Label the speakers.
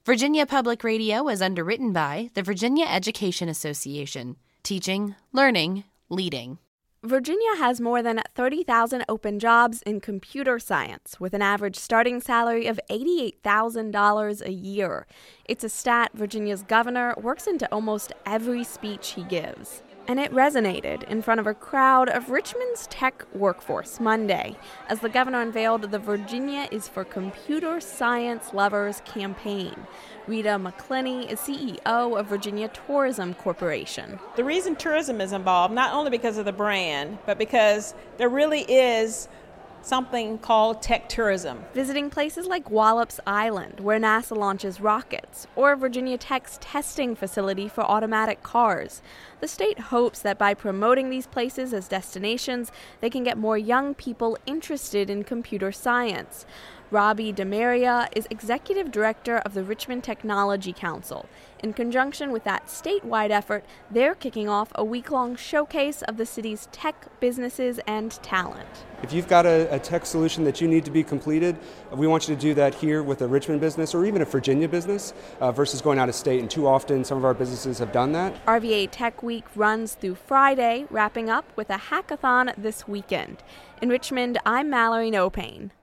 Speaker 1: Virginia Public Radio is underwritten by the Virginia Education Association. Teaching, learning, leading.
Speaker 2: Virginia has more than 30,000 open jobs in computer science, with an average starting salary of $88,000 a year. It's a stat Virginia's governor works into almost every speech he gives. And it resonated in front of a crowd of Richmond's tech workforce Monday as the governor unveiled the Virginia is for Computer Science Lovers campaign. Rita McClinney is CEO of Virginia Tourism Corporation.
Speaker 3: The reason tourism is involved, not only because of the brand, but because there really is something called tech tourism.
Speaker 2: Visiting places like Wallops Island, where NASA launches rockets, or Virginia Tech's testing facility for automatic cars. The state hopes that by promoting these places as destinations, they can get more young people interested in computer science. Robbie DeMaria is executive director of the Richmond Technology Council. In conjunction with that statewide effort, they're kicking off a week-long showcase of the city's tech businesses and talent.
Speaker 4: If you've got a tech solution that you need to be completed, we want you to do that here with a Richmond business or even a Virginia business versus going out of state. And too often, some of our businesses have done that.
Speaker 2: RVA Tech Week runs through Friday, wrapping up with a hackathon this weekend. In Richmond, I'm Mallory Nopane.